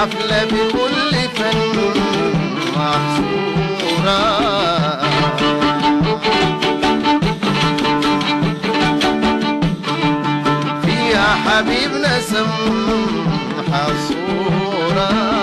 حفلة بكل فن محصورة، فيها حبيبنا سمح الصورة،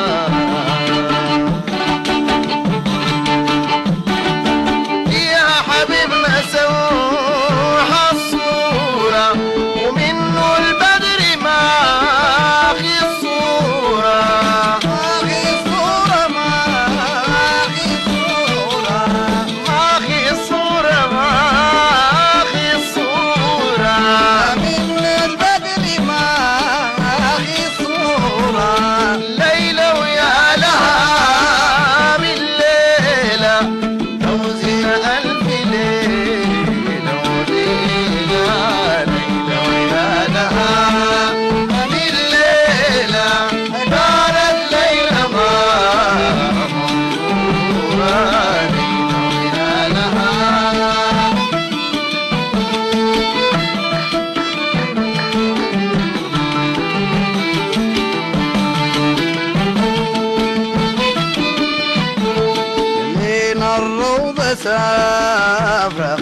الروضة سافرة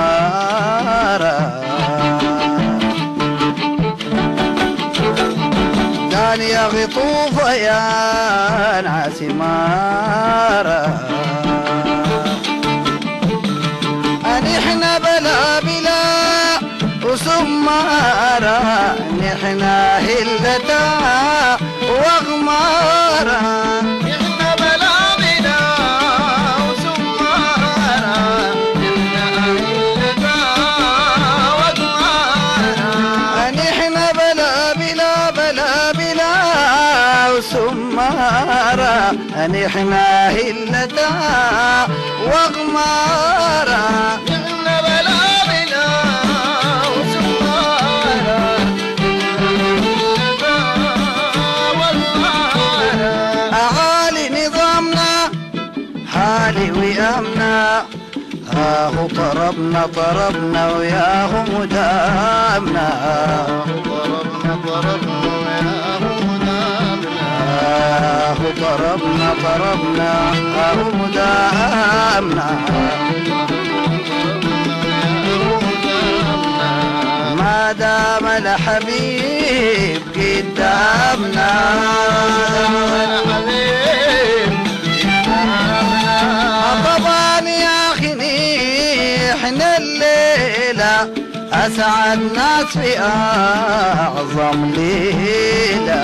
خمارة قال يا غطوفة يا نعسمارة نحن بلا بلا وسمارة نحن هلتا وغمارة سمارة نحن هلتا وغمارة نحن بلا بلا وسمارة وغمارة أعالي نظامنا حالي ويامنا هاهو طربنا وياهو مدامنا طربنا هاهو مدامنا ما دام الحبيب قدامنا طبعا يا اخي احنا الليله اسعد ناس في اعظم ليله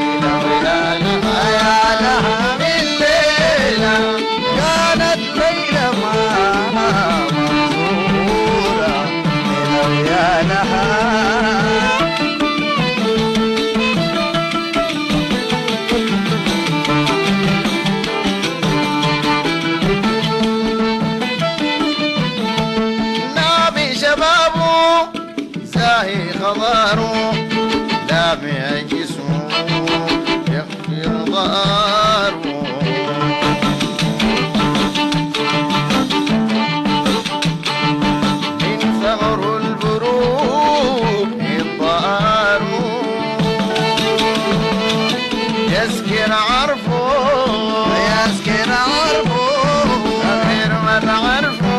يا لها من ليلة كانت ليلة ما منصورة يا لها نابي شبابه زاهي خضاره لا بيعجسه يغفر ضاره من ثغر البروق الضار يسكر عرفه غير ما تعرفه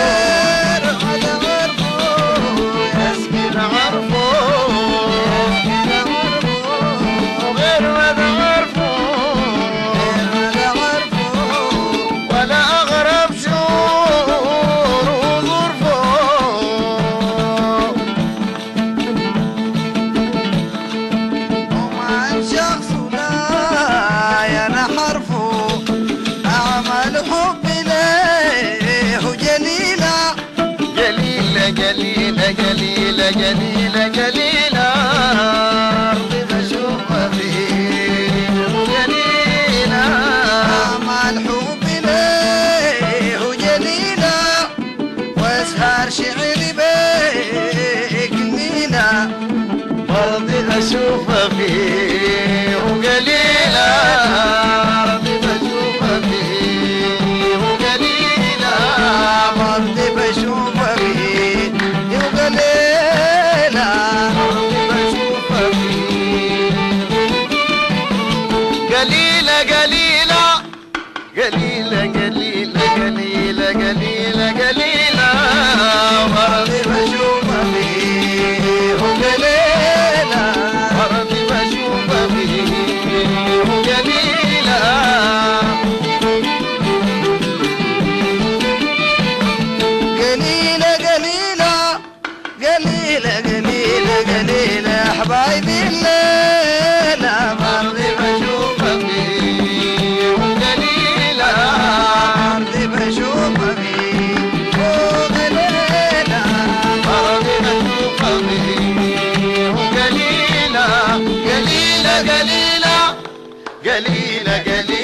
يسكر عرفه جليلة أرضي بشوفها فيه جليلة أعمال حب ليه جليلة واسهر شعري بيك ليلة أرضي بشوفها فيه جليلة أرضي بشوفها فيه جليلة أرضي بشوفها فيه جليلة قليل قليلة قليلة قليلة قليلة قليلة مرضي بشوفها فيه قليلة مرضي بشوفها فيه قليلة قليلة قليلة قليلة قليلة قليلة يا حبايبي الليلة مرضي بشوفها فيه قليلة مرضي بشوفها فيه قليلة مرضي بشوفها فيه قليلة قليلة قليلة قليلة قليلة